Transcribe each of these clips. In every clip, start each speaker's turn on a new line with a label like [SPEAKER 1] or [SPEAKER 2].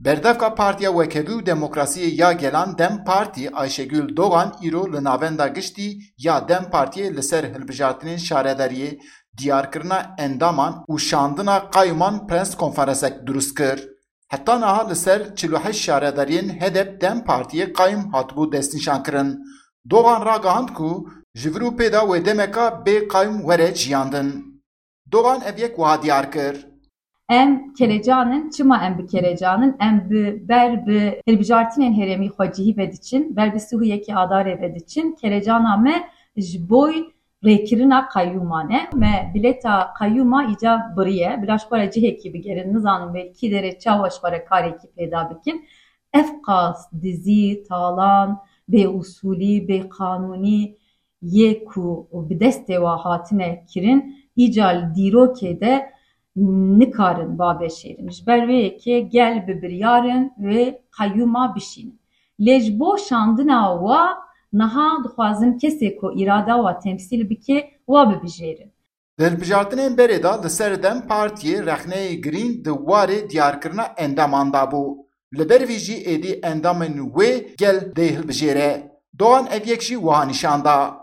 [SPEAKER 1] Berdevka Partiya Wekebî û Demokrasiyê ya Gelan Dem Partî Ayşegül Doğan îro li navenda giştî ya Dem Partiyê li ser hilbijartinên şaredariyê, diyarkirina endaman û şandina qayûman prens konferensek durust kir. Heta niha li ser 48 şaredariyên HDP Dem Partiyê qayûm hatibû destnîşankirin. Doğan ragihand ku ji vir û pêda wê demeka bê qayûm were ciyandin. Doğan ev yek wiha diyar kir.
[SPEAKER 2] Em Kelecanın, çıma em bi Kelecanın, em ber bi hilbijartinên herêmî xwe cihî vediçin, ber bi Sûriyekî adarê vediçin, Kelecana me ji boy rêkirina qayûman e, me bileta qayûma îca biriye, bila ji xwe re cihekî bigerin, nizanim belkî derê çawa ji xwe re karekî pêda bikin. Ev qas dizî, talan, bêusulî, bêqanûnî yê ku bi destê wan hatine kirin, îca li dîrokê de nikarin babêşêrin. Ji ber vê yekê gel bi biryarin wê qayûma bişînin. Lê ji bo şandina wa niha dixwazin kesê ku îrada wa temsîl bike wa bibijêrin.
[SPEAKER 1] Di hilbijartinên berê de li ser Dem Partiyê rexneyê girîn di warê diyarkirina endaman da bû. Li ber vî jî êdî endamên wê gel dê hilbijêre. Doğan ev yek jî wiha nîşan da.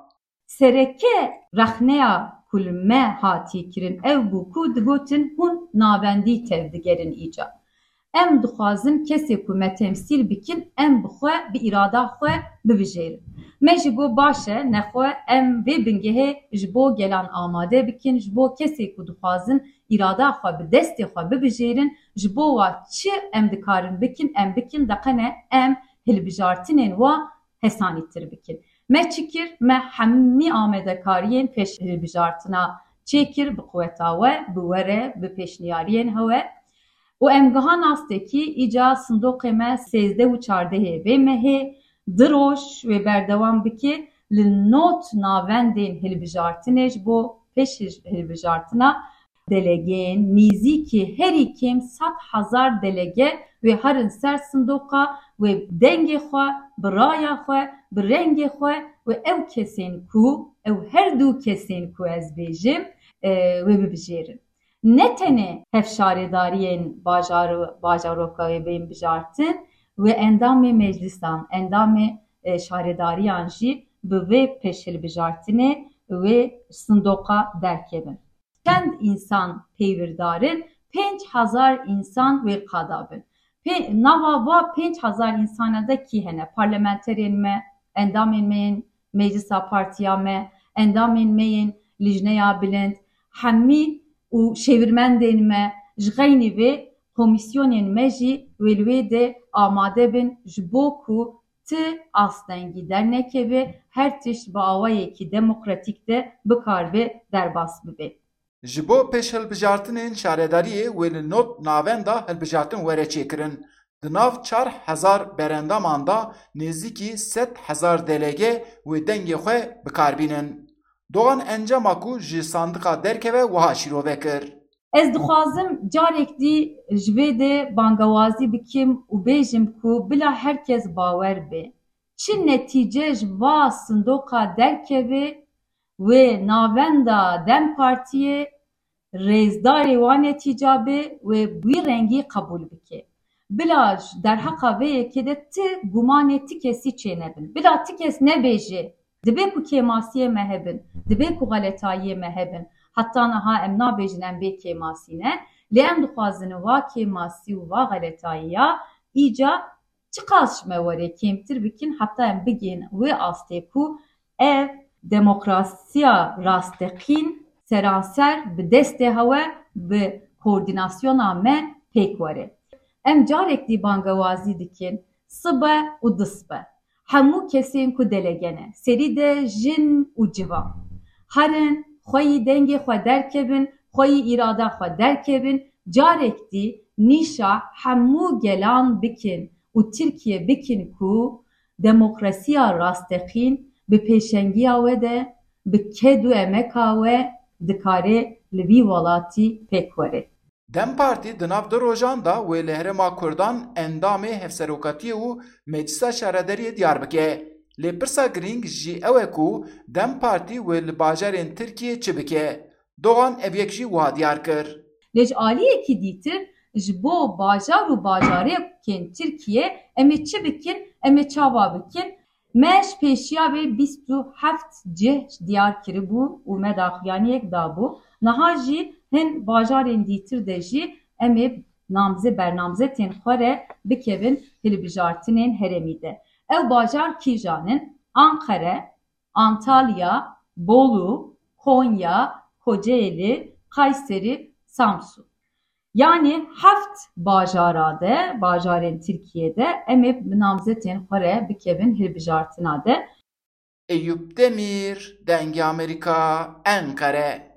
[SPEAKER 2] Sereke rexneya ku li me hatî kirin ev bû ku digotin hûn navendî tev digerin îca. Em dixwazin kesê ku me temsîl bikin em bi xwe bi îrada xwe bibijêrin. Me ji bo baş e nexwe em vê bingehê ji bo gelan amade bikin, ji bo kesê ku dixwazin îrada xwe bi destê xwe bibijêrin, ji bo wa çi em dikarin bikin em bikin deqene em hilbijartinên wa hesanîtir bikin. Me çikir, me hemî amedekariyên pêş hilbijartina çêkir bi quweta we, bi were, bi pêşniyariyên hewe. û em gihan astekî îca sindoqê me 13 û 14 vê mehê diroj wê berdewam bike li not navendên hilbijartinê ji bo pêş hilbijartina delegeyên nîzîkî herî kêm 100,000 delege wê herin ser sindoqa wê dengê xwe, bi raya xwe, bi rengê xwe wê ew kesên ku, ew her du kesên ku ez bêjim wê bibijêrin. Ne tenê hev şaredariyên bajaroka wê bên bijartin wê endamê meclisan, endamê şaredariyan jî bi vê pêşhilbijartinê wê sindoqa derkevin. Çend însan pêwirdarin, 5,000 însan wê qada bin. Nava va 5,000 însana de kî hene? Parlamenterên me, endamên me yên meclisa partiya me, endamên me yên lijneya bilind, hemî û şevirmendên me ji xeynî vê komisyonên me jî wê li wê de amade bin ji bo ku ti astengî dernekeve her tişt bi awayekî demokratîk de bikarbe derbas bibe.
[SPEAKER 1] Ji bo pêşhilbijartinên şaredariyê wê li not navenda hilbijartin were çêkirin. Di nav 4,000 berendaman da nêzîkî 100,000 delege wê dengê xwe bikarbînin. Doğan encama ku ji sandıqa derkeve wiha şîrove kir.
[SPEAKER 2] Ez dixwazim carek dî ji vê de bangewazî bikim û bêjim ku bila herkes bawer be. Çi netîce ji va sindoqa derkeve wê navenda Dem Partiyê rêzdarê wan netîca be wê wî rengî qebûl bike. Bila derheqa vê yekê de ti gumanê ti kesî çênebin. Bila ti kes nebêje dibe ku kêmasiyê me hebin, dibe ku xeletayiyê me hebin. Heta niha em nabêjin em bê kêmasî ne, lê em dixwazin va kêmasî û va xeletayiya îca çi qas ji me were kêmtir bikin heta em bigên wê astê ku ev demokrasiya rasteqîn seranser bi destê hewe bi koordinasyona me pêk were. Em carek dî bangewazî dikin sibe û disbe. Hemû kesên ku delegene, serî de jin û civan. Herin xweyî dengê xwe derkevin, xweyî îrada xwe derkevin, carek dî nîşa hemû gelan bikin û Tirkiye bikin ku demokrasiya rasteqîn bi pêşengiya we de bi ked û emeka we dikare li vî welatî pêk were.
[SPEAKER 1] Dem Partî di nav 2 rojan da wê li Herêma Kurdan endamê hevserokatiyê û Meclisa Şaredariyê diyar bike. Lê pirsa girîng jî ew e ku Dem Partî wê li bajarên Tirkiyê çi bike. Doğan ev yek jî wiha diyar kir.
[SPEAKER 2] Lê ji aliyekî dîtir ji bo bajar û bajareyekên Tirkiye em ê çi bikin, em ê çawa bikin. Me ji pêşiya vê 27 cih diyar kiribû û me daxuyaniyek dabû. Niha jî hin bajarên dîtir de jî em ê bernamzetên xwe re bikevin hilbijartinên herêmî de. Ew bajar kîjan in? Ankara, Antalya, Bolu, Konya, Kocaeli, Kayseri, Samsun. Yani heft bajara de, bajarên Tirkiye'de em ê namzetên xwe re bikevin hilbijartina de.
[SPEAKER 1] Eyüp Demir, Dengê Amerika, Ankara.